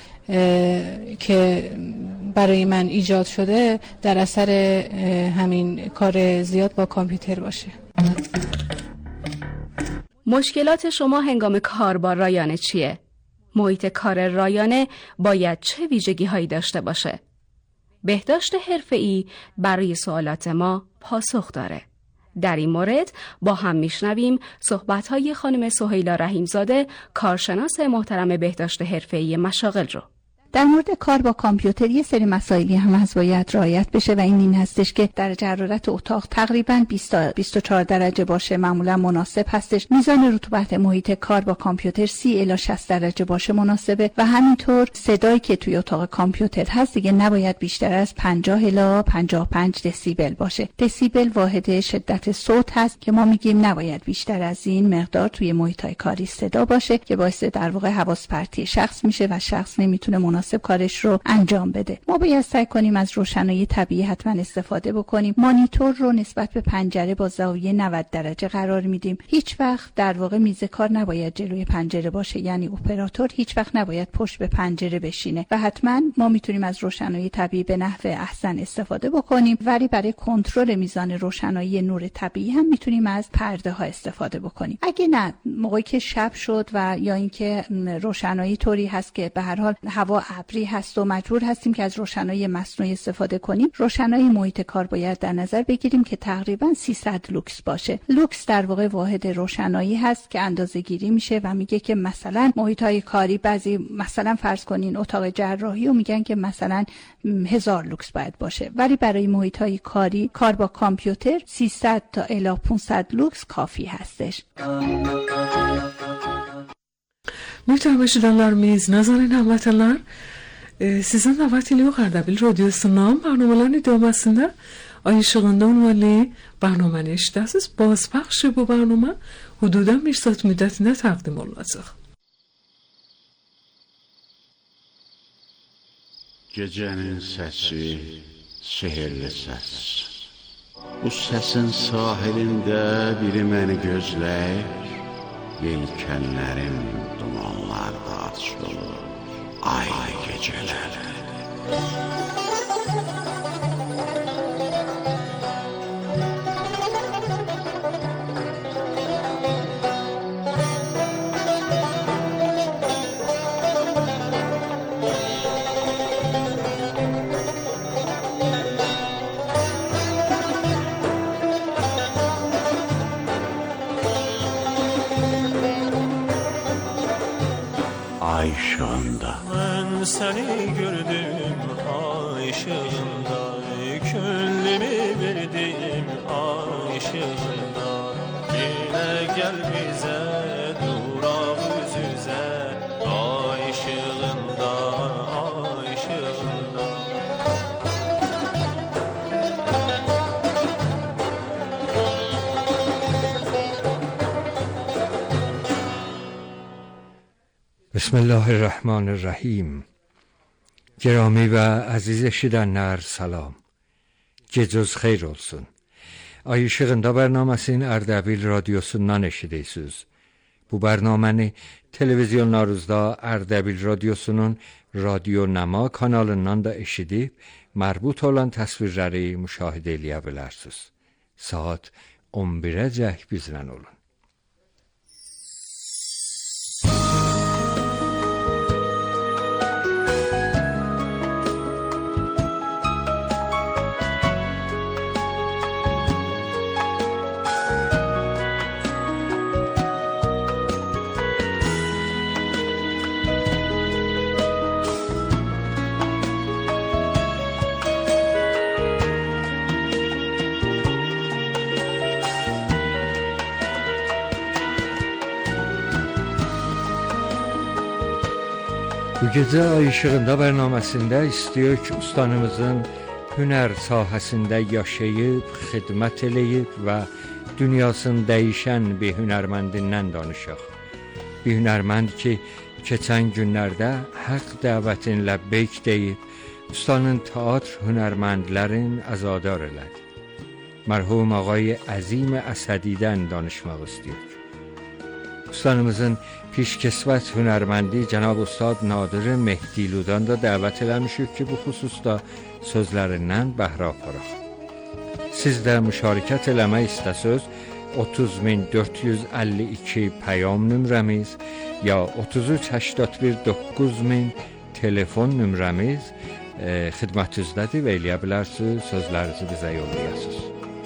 که برای من ایجاد شده در اثر همین کار زیاد با کامپیوتر باشه. مشکلات شما هنگام کار با رایانه چیه؟ محیط کار رایانه باید چه ویژگی هایی داشته باشه؟ بهداشت حرفه‌ای برای سوالات ما پاسخ داره. در این مورد با هم میشنویم صحبت‌های خانم سهیلا رحیمزاده، کارشناس محترم بهداشت حرفه‌ای مشاغل رو. در مورد کار با کامپیوتر یه سری مسائلی هم از باید رعایت بشه و این هستش که درجه حرارت اتاق تقریباً 20 تا 24 درجه باشه، معمولا مناسب هستش. میزان رطوبت محیط کار با کامپیوتر 30 الی 60 درجه باشه مناسبه و همینطور صدایی که توی اتاق کامپیوتر هست دیگه نباید بیشتر از 50 الی 55 دسیبل باشه. دسیبل واحد شدت صوت هست که ما میگیم نباید بیشتر از این مقدار توی محیط‌های کاری صدا باشه که باعث در واقع حواس پرتی شخص میشه و شخص نمیتونه مناسب کارش رو انجام بده. ما باید سعی کنیم از روشنایی طبیعی حتما استفاده بکنیم. مانیتور رو نسبت به پنجره با زاویه 90 درجه قرار میدیم. هیچ وقت در واقع میز کار نباید جلوی پنجره باشه، یعنی اپراتور هیچ وقت نباید پشت به پنجره بشینه و حتما ما میتونیم از روشنایی طبیعی به نحو احسن استفاده بکنیم، ولی برای کنترل میزان روشنایی نور طبیعی هم میتونیم از پرده ها استفاده بکنیم. اگه نه موقعی که شب شد و یا اینکه روشنایی طوری هست که به هر حال هوا ابری هست و مجبور هستیم که از روشنایی مصنوعی استفاده کنیم، روشنایی محیط کار باید در نظر بگیریم که تقریبا 300 لوکس باشه. لوکس در واقع واحد روشنایی هست که اندازه‌گیری میشه و میگه که مثلا محیط‌های کاری بعضی مثلا فرض کنین اتاق جراحی و میگن که مثلا 1000 لوکس باید باشه، ولی برای محیط‌های کاری کار با کامپیوتر 300 تا الی 500 لوکس کافی هستش. Muhterem eşitlerimiz, nazarin hürmetler, sizin davetini Ardabil Radyosu'nun barnamelerin idamesinde Ay Işığında unvanlı barnameni eşitəsiz. Bazpakşı bu barnama hududan bir saat müddetinde takdim olacaq. Gecenin səsi, sehirli səs. Bu səsin sahilində biri məni gözləyir. Yelkənlərim dumanlarda açılır, ay gecələrdə. aşığında. Ben seni gördüm aşığında, gönlümü verdim aşığında. Yine gel bize durak yüzüze, aşığında aşığında. بسم الله الرحمن الرحیم. گرامی و aziz eşidenler salam. Gecəniz xeyir olsun. Ay Işığında bərnaməsinin Ərdəbil radiosundan eşidirsiniz. Bu bərnaməni televizyonlarınızda Ərdəbil radiosunun Radio Nama kanalından da eşidib, mərbut olan təsvirləri müşahidə eləyə bilərsiniz. Saat 11-əcək bizlə olun. Bu gecə Ay Işığında bərnaməsində istəyək ustanımızın hünər sahəsində yaşayıb, xidmət eləyib və dünyasını dəyişən bir hünərməndindən danışaq. Bir hünərmənd ki, keçən günlərdə haqq dəvətin ləbbeyk deyib, ustanın teatr hünərməndlərin əzadar elədi. Mərhum ağay Əzim Əsədidən danışmaq istəyək. Ustanımızın pişkesvət hünərməndi Cənab Ustad Nadir Mehdiludan da dəvət eləmişik ki, bu xüsusda sözlərindən bəhrə aparaq. Siz də müşarikət eləmək istəsəz 30452 pəyam nömrəmiz ya 33819000 telefon nömrəmiz xidmətinizdədir və eləyə bilərsiniz, sözlərinizi bizə yollayasınız.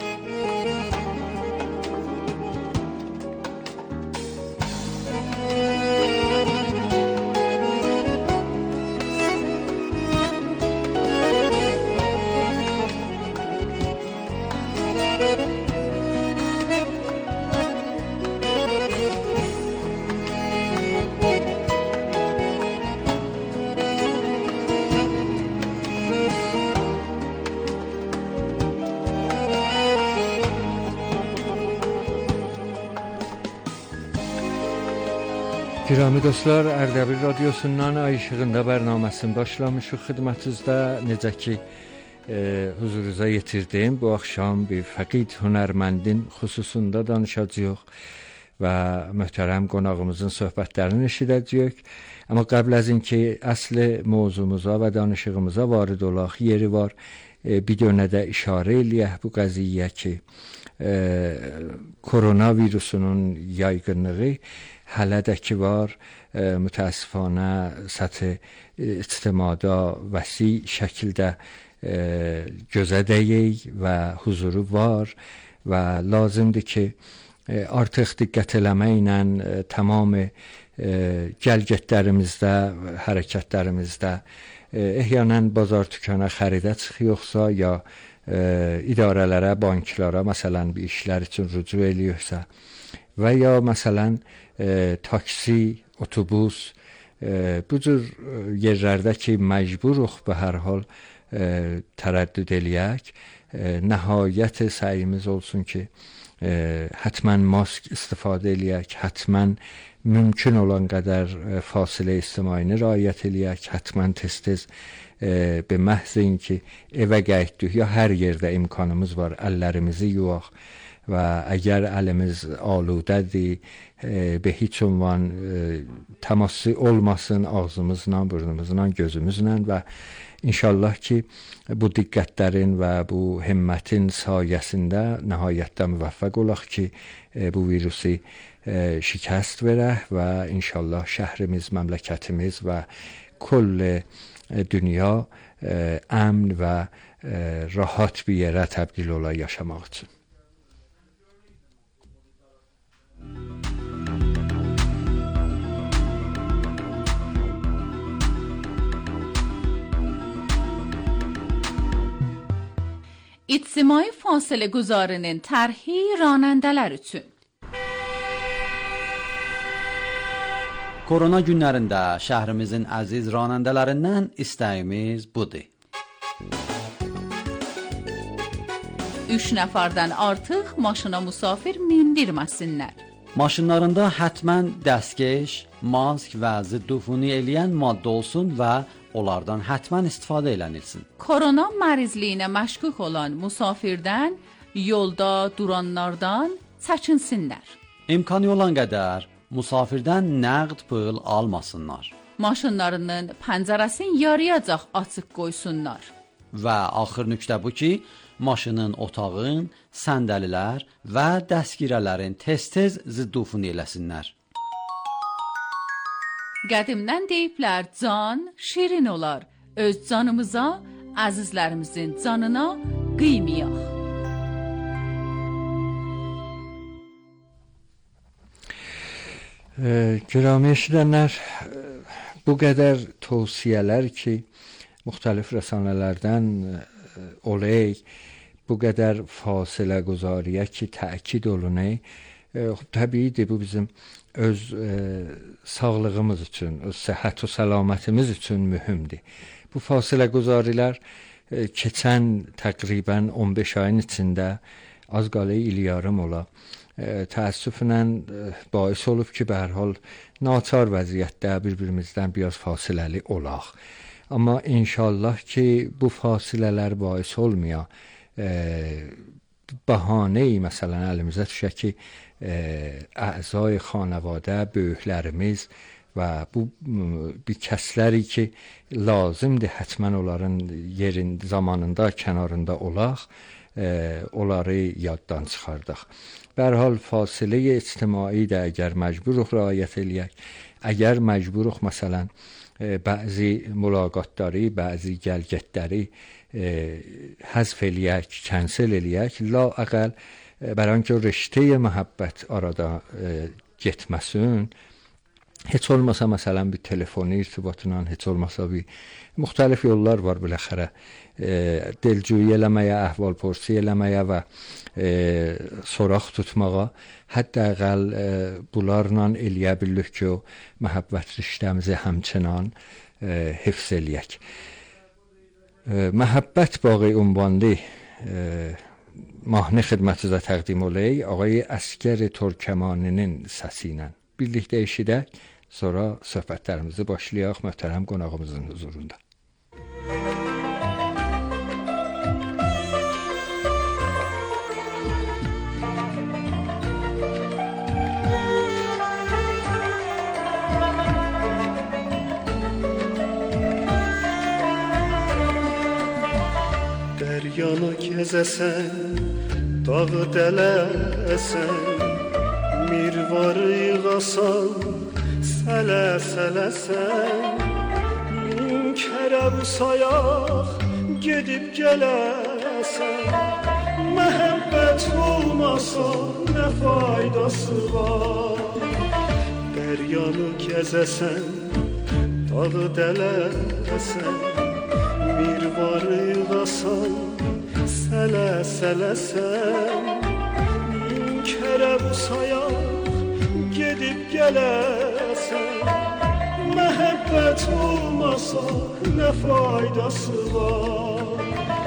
Girami dostlar, Ərdəbil radiosundan Ay Işığında bərnaməsini başlamışıq xidmətinizdə. Necə ki, huzurunuza yetirdim, bu axşam bir fəqid hünərməndin xüsusunda danışacağıq və möhtərəm qonağımızın söhbətlərini eşidəcəyik. Amma qəbl az inki əsli mövzumuza və danışığımıza varid olaq, yeri var. Bir dönə də işarə eləyək bu qəziyyə ki, koronavirusunun yaygınlığı hələ də ki var, mütəəssifanə səthi ictimada vəsi şəkildə gözə dəyək və huzuru var və lazımdır ki, artıq diqqət eləməklə tamam gəlgətlərimizdə, hərəkətlərimizdə ehyanən bazar tükana xəridə çıxıyorsa ya idarələrə, banklara məsələn bir işlər üçün rücu eləyirsə və ya məsələn taksi, otobus bu cür yerlərdə ki məcburuq və hər hal tərəddüd eləyək, nəhayət səyimiz olsun ki hətmən mask istifadə eləyək, hətmən mümkün olan qədər fasilə ictimaini riayət eləyək, hətmən tez-tez به محض اینکه evə qayıtdıq ya hər yerdə imkanımız var əllərimizi yuyaq və əgər əlimiz aludədir به هیچ عنوان təması olmasın ağzımızla, burnumuzla, gözümüzlə və inşallah ki bu diqqətlərin və bu himmətin sayəsində nəhayətdə müvəffəq olaq ki bu virusu şikəst verək və inşallah şəhrimiz, məmləkətimiz və kull dünya əmn və rahat bir yerə təbdil ola yaşamaq üçün. İctimai fasilə quzarının tərhi ranəndələr üçün. Korona günlərində şəhrimizin əziz ranəndələrindən istəyimiz budur. 3 nəfərdən artıq maşına musafir mindirməsinlər. Maşınlarında həttəmən dəstkeş, mask və ziddufuni eləyən maddə olsun və onlardan həttəmən istifadə edilsin. Korona mərizliyinə məşkuk olan musafirdən, yolda duranlardan çəkinsinlər. İmkanı olan qədər musafirdən nəqd pul almasınlar. Maşınlarının pəncərəsini yarıyacaq açıq qoysunlar. Və axır nöqtə bu ki, maşının, otağın, səndəlilər və dəstgirələrin tez-tez ziddufuni eləsinlər. Qədimdən deyiblər, can şirin olar. Öz canımıza, əzizlərimizin canına qıymayaq. Gürami eşidənlər, bu qədər tövsiyələr ki, müxtəlif rəsanələrdən oley, bu qədər fasilə quzariyə ki, təkid olunay, təbiidir bu bizim öz sağlığımız üçün, öz səhət və səlamətimiz üçün mühümdir. Bu fasilə quzarilər keçən təqribən 15 ayın içində az qala il yarım ola. Təəssüflə bais olub ki, bə hər hal naçar vəziyyətdə bir-birimizdən biraz fasiləli olaq. Amma inşallah ki, bu fasilələr bais olmaya, bəhanəyi məsələn əlimizə düşə ki, əzای xanəvadə, böyüklərimiz və bu bir kəsləri ki, lazımdır həttəmən onların yerin, zamanında, kənarında olaq, onları yaddan çıxardaq. Bərhal fasilə-i ictimai də əgər məcburuq rəayət eləyək, əgər məcburuq məsələn bəzi mülaqatları, bəzi gəlgətləri həzf eləyək, kənsel eləyək, la əqəl برای اینکه رشته محبت arada getməsin, heç olmasa məsələn bir telefoni irtibatla, heç olmasa bir müxtəlif yollar var biləxərə, delcüyü eləməyə, əhval-pursi eləməyə və soraq tutmağa, həddəqəl bunlarla eləyə bildik ki, o məhəbbət riştəmizi həmçinin hifz eləyək. Məhəbbət bağı ünvanlı mahnı xidmətinizə təqdim olay, ağay Əskər Türkməni'nin səsi ilə birlikdə eşidək, sonra söhbətlərimizi başlayaq möhtərəm qonağımızın huzurunda. Dəryanı gəzəsən, dağı dələsən, mirvarı yığasan, sələ-sələsən, min kərə bu sayaq, gedib gələsən, məhəbbət olmasa nə faydası var? Dəryanı gəzəsən, dağı dələsən, mirvarı yığasan, sələ-sələsən, min kərə bu sayaq, gedib gələsən, məhəbbət olmasa nə faydası var?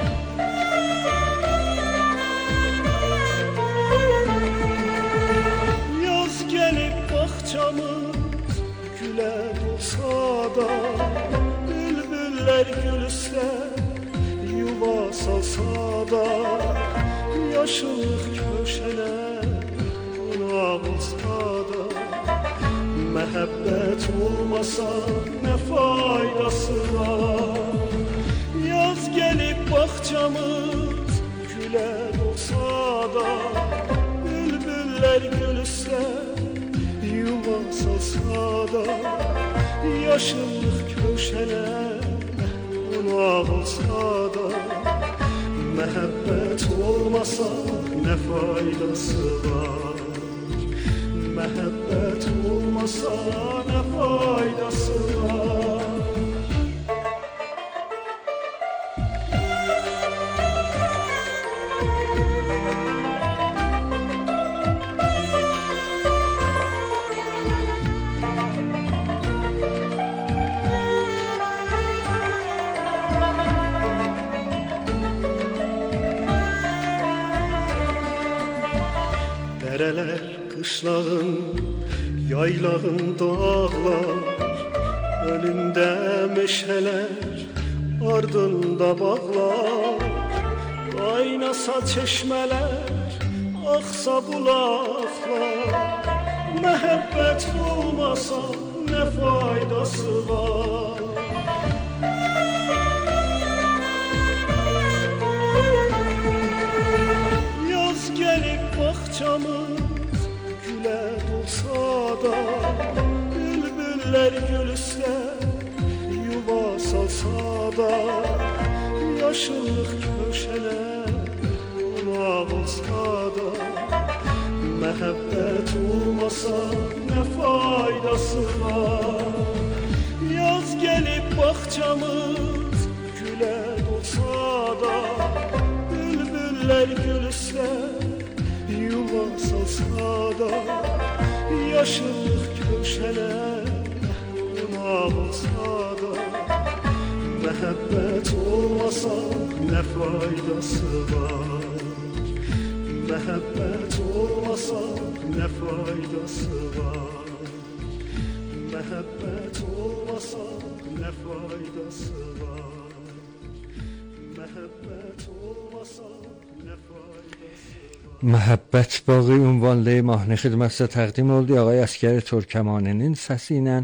Yaz gəlib bağçamız gülər olsa da, bülbüllər gülsə, yuva salsa da, yaşılıq köşələr qonaq olsa da, məhəbbət olmasa nə faydası var? Yaz gəlib bağçamız gülər olsa da, bülbüllər gülsə, yuva salsa da, yaşılıq köşələr qonaq olsa da, məhəbbət olmasa nə faydası var? Məhəbbət olmasa nə faydası var? Dereler, kışlağın, yaylağın dağlar, önünde meşeler, ardında bağlar. Qaynasa çeşmələr, axsa bulaqlar, məhəbbət olmasa nə faydası var? Yaz gəlib bağçamız gülə dolsa da, bülbüllər gülüşlər yuva salsa da, yaşıllıq köşələr qonaq olsa da, məhəbbət olmasa nə faydası var? Yaz gəlib bağçamız gülə dolsa da, bülbüllər gülüşlər yuva salsa da, yaşıllıq köşələr qonaq olsa da, məhəbbət olmasa nə faydası var? Məhəbbət olmasa nə faydası var? Məhəbbət olmasa nə faydası var? Məhəbbət olmasa nə faydası var? محبت باقی عنوان ماهنه خدمت تقدیم oldu. آقای اسکر ترکمانinin səsi ilə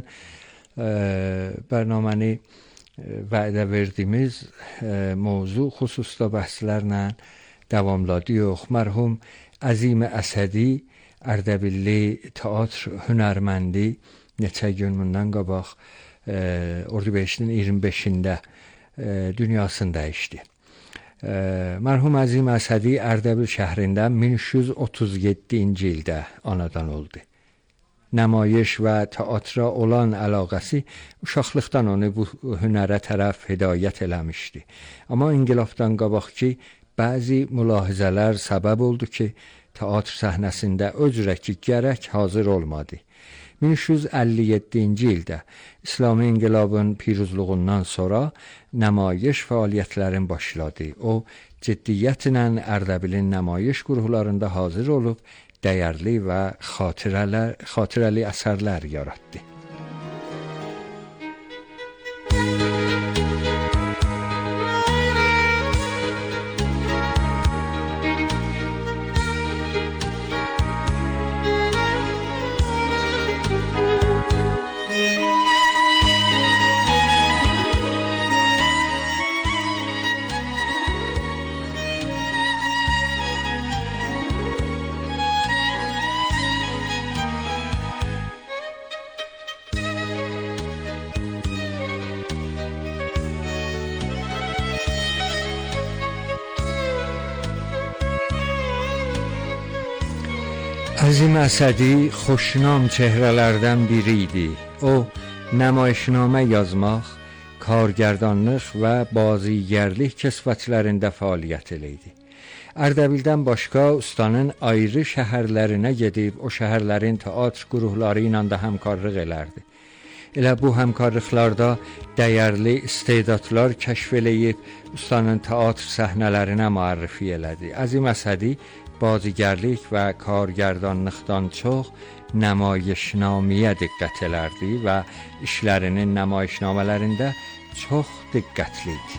برنامəni vədə verdiyimiz mövzu xüsusda bəhslərlə davamladıyıq. Mərhum Əzim Əsədi Ərdəbilli teatr hünərməndi neçə gün bundan qabaq Ordubehiştin 25-də dünyasını dəyişdi. Mərhum Əzim Əsədi Ərdəbil şəhrində 1337-ci ildə anadan oldu. Nəmayiş və teatra olan əlaqəsi uşaqlıqdan onu bu hünərə tərəf hidayət eləmişdi. Amma inqilabdan qabaqki bəzi mülahizələr səbəb oldu ki, teatr səhnəsində öz rəki gərək hazır olmadı. 1357-ci ildə İslami inqilabın piruzluğundan sonra nəmayiş fəaliyyətlərin başladı. O, ciddiyyətlə Ərdəbilin nəmayiş qurğularında hazır olub, dəyərli və xatirəli əsərlər yaratdı. Əzim Əsədi xoşnam çehrələrdən biri idi. O, nəmayişnamə yazmaq, kargərdanlıq və bazigərlik kəsvətlərində fəaliyyət eləydi. Ərdəbildən başqa ustanın ayrı şəhərlərinə gedib, o şəhərlərin teatr qurğuları ilə də həmkarlıq elərdi. Elə bu həmkarlıqlarda dəyərli istedadlar kəşf eləyib, ustanın teatr səhnələrinə müərrifi elədi. Əzim Əsədi bazigərlik və kargərdanlıqdan çox nəmayişnaməyə diqqət elərdi və işlərinin nəmayişnamələrində çox diqqətli idi.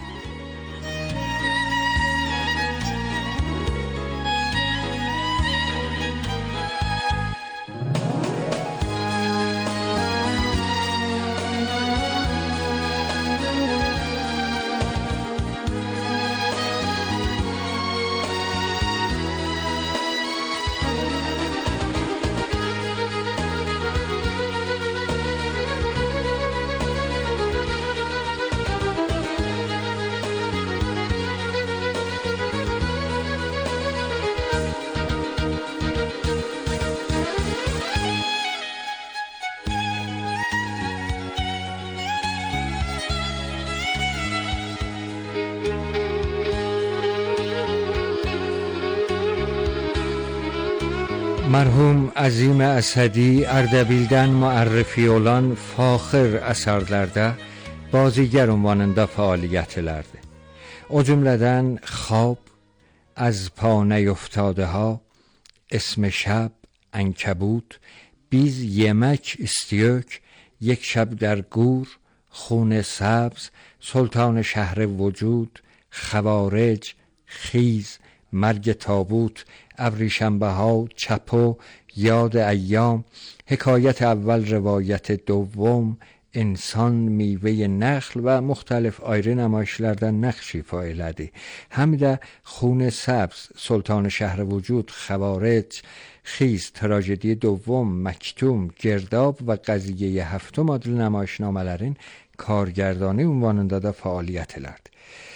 Mərhum Əzim Əsədi Ərdəbildən müərrifi olan faxır əsərlərdə bazigər ünvanında fəaliyyət elərdi. O cümlədən Xoab, از پا نیفتاده ها، اسم شب عنکبوت. biz yemek istiyök یک شب در گور. خون سبز سلطان شهر وجود. خوارج خیز مرگ تابوت. ابریشنبه ها چپو یاد ایام. حکایت اول روایت دوم. insan meyve نخل و مختلف ayrı namaişlərdən nəqş ifa elədi. Həm də xun səbz, Sultan şəhri vücud, xəvarec, xiz, trajedi دوم, məktum, girdab və qəziyyə həftüm adlı namaişnamələrin kargərdani ünvanında da fəaliyyət elərdi.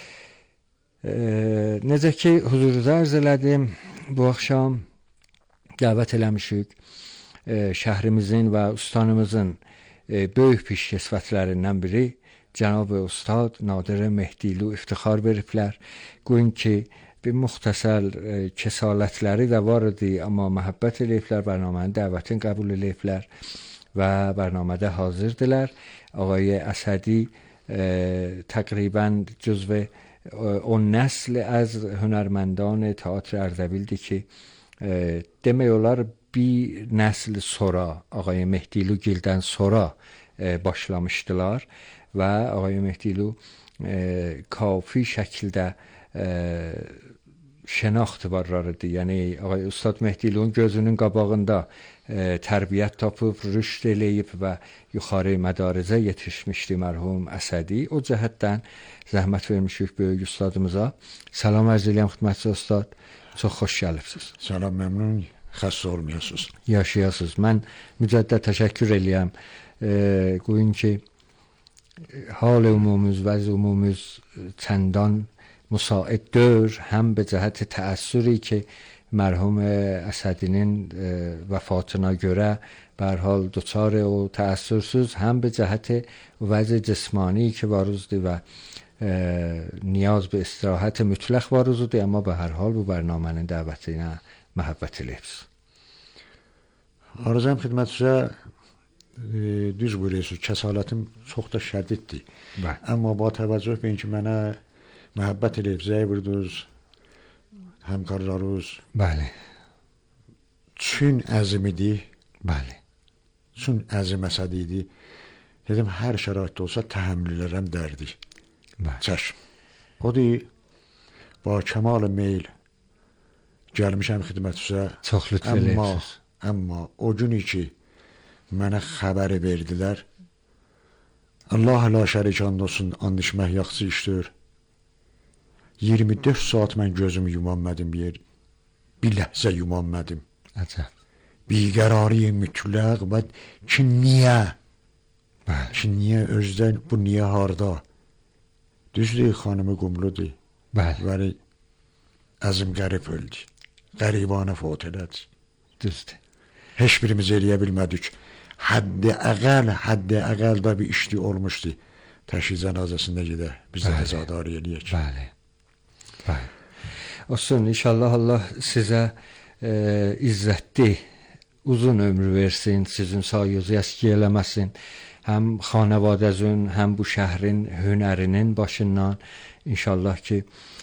Necə ki huzurunuzda arz elədim, bu axşam dəvət eləmişik şəhrimizin və ustanımızın böyük pişkesvətlərindən biri Cənab Ustad Nadir Mehdilu iftixar veriblər. Qoyun ki, bir müxtəsər kəsalətləri də var idi, amma məhəbbət eləyiblər, bərnamənin dəvətini qəbul eləyiblər və bərnamədə hazırdılar. Ağay Əsədi təqribən cüzv اون نسل از هنرمندان تئاتر اردبیلdi ki demək olar bir nəsl sonra Ağay Mehdilu gildən sonra başlamışdılar və Ağay Mehdilu kafi şəkildə şənaxt varlardı. Yəni Ağay Ustad Mehdilu'nun gözünün qabağında tərbiyyət tapıb, rüşd eləyib və yuxarı mədarizə yetişmişdi mərhum Əsədi. O cəhətdən zəhmət vermişik böyük ustadımıza. Salam arz edirəm xidmətçi ustad. Çox xoş gəlibsiniz. Salam, məmnun. Xəstə olmayasınız. Yaşayasınız. Mən mücəddəd təşəkkür eləyəm. Qoyun ki, hal umumuz, vəz umumuz çəndان müsait deyil. Həm به جهت تأثری که مرحوم اسدinin وفاتına göre به هر حال دچار و تأثیرسوز هم به جهت وضع جسمانی که واروزدی و نیاز به استراحت مطلق واروزدی اما به هر حال bu برنامهnin dəvətinə məhəbbət eləyibsiz. Arzum xidmətinizə düz buyuruyorsunuz. Kəsalətim çox da şəddiddir. Amma با توجه به اینکه mənə məhəbbət eləyib zəy vurdunuz, həmkarlarınız. Bəli. Çün əzimidir. Bəli. Çün əzim əsədidir. Dedim hər şəraitdə olsa təhəmmül edərəm dərdi. Bəli. Çəşm. O deyil, با کمال میل gəlmişəm xidmətinizə. Çox lütf eləyibsiz. Amma o günü ki mənə xəbəri verdilər, Allah la şərik and olsun, and içmək yaxşı işdir. 24 saat mən gözümü yumanmadım bir ləhzə yumanmadım. Əcəb. Biqərari mütləq və ki niyə? Ki niyə özdən bu niyə harda? Düzdür, xanımı qumludur. Bəli. Vəli əzim qərib öldü. Qəribanə fot elədi. Düzdür. Heç birimiz eləyə bilmədik. Həddi əqəl da bir işli olmuşdu. Təşhis cənazəsində gedə biz də təzadar eləyək. Bəli. Bəli. Olsun, inşallah Allah sizə izzətli, uzun ömür versin, sizin sayınızı əski eləməsin. Həm xanavadəzün, həm bu şəhrin hünərinin başından inşallah ki